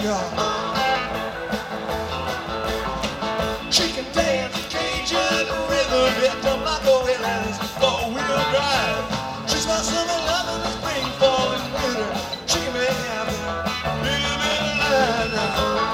She can dance Cajun rhythm, hit tobacco hills, four-wheel drive. She's got summer love in the spring, fall, and winter. She can make me happy, live in the land now.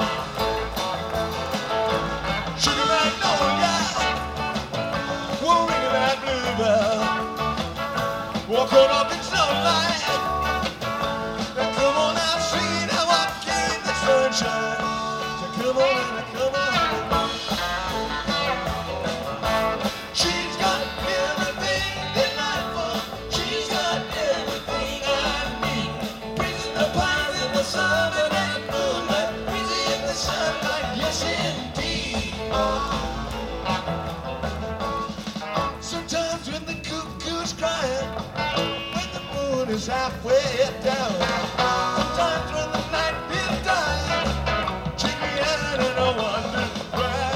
Sugar magnolia, won't ring that bluebell. Walk on up in sunlight. Now come on now, sweet, I walk in the sunshine. So come on and come on. She's got everything delightful. She's got everything I need. Breezing the pines in the summer and moonlight. Breezy in the sunlight, yes indeed. Sometimes when the cuckoo's crying, when the moon is halfway down, sometimes when the night is dying, take me out and I wonder why.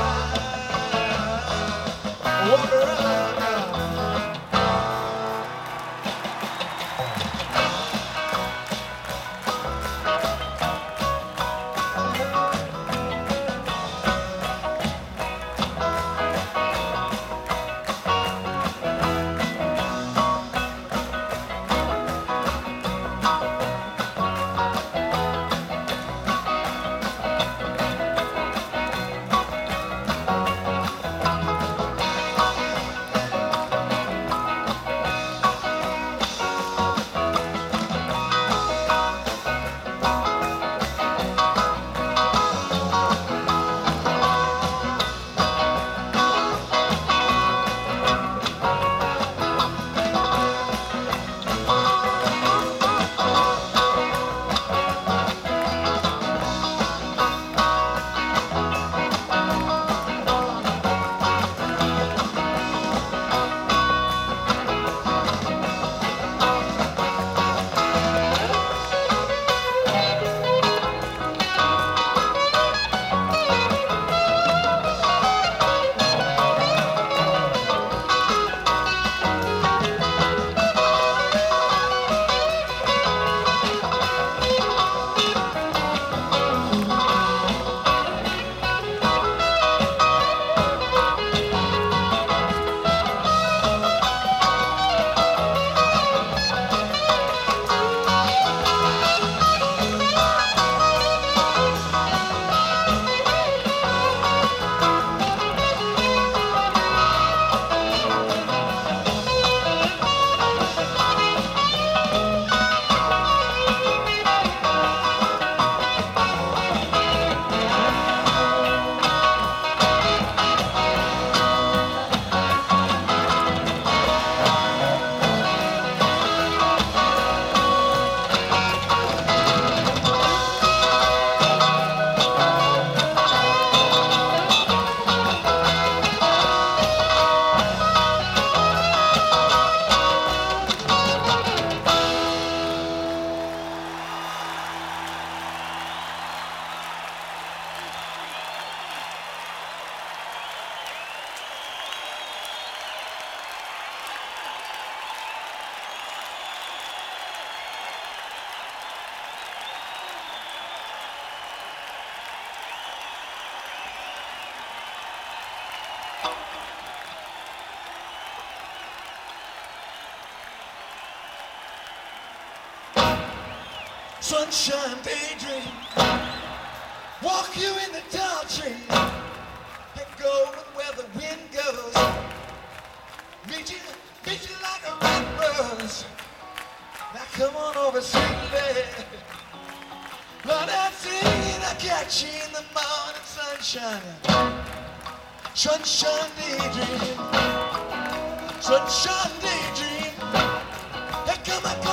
Walk around now. Sunshine daydream, walk you in the tall tree, and go where the wind goes. Meet you like a red rose. Now come on over, sweetly. Lord, I'm singing, I catch you in the morning sunshine. Sunshine daydream, sunshine daydream. Hey, come on.